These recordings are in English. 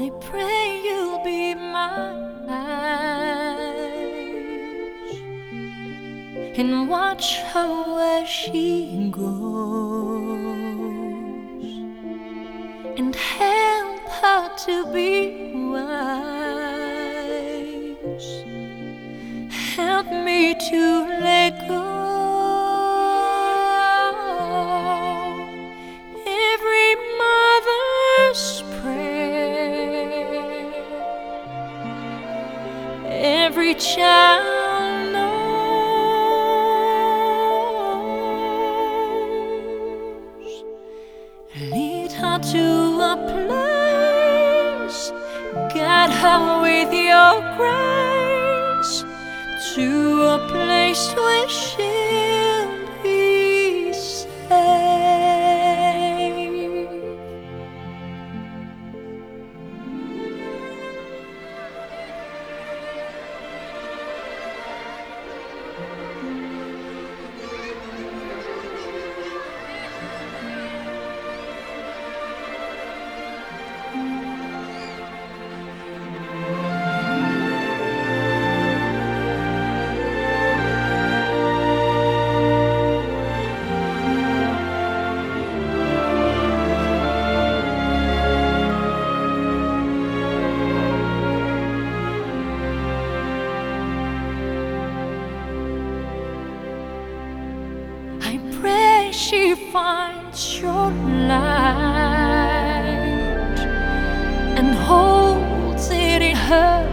I pray you'll be my eyes and watch her where she goes, and help her to be wise. Help me to let go. Every mother's prayer, every child knows. Lead her to a place, guide her with your grace, to a place where she'll be safe. I pray she finds your light and holds it in her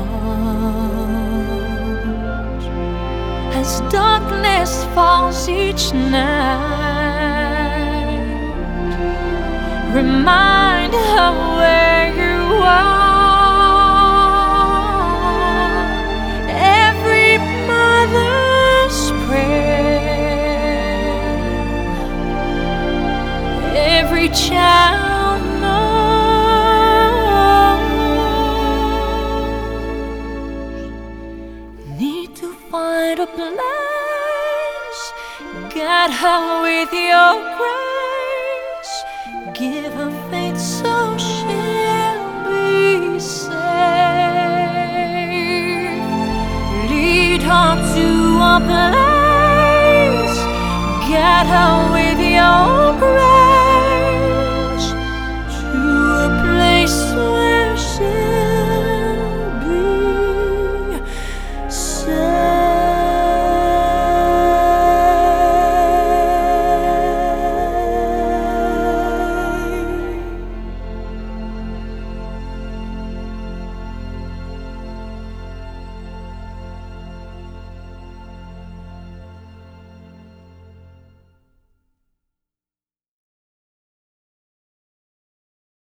heart as darkness falls each night. Remind her where you are. Every mother's prayer, every child knows. Need to find a place, guide her with your grace, give her faith so she'll be safe. Lead her to a place, guide her with your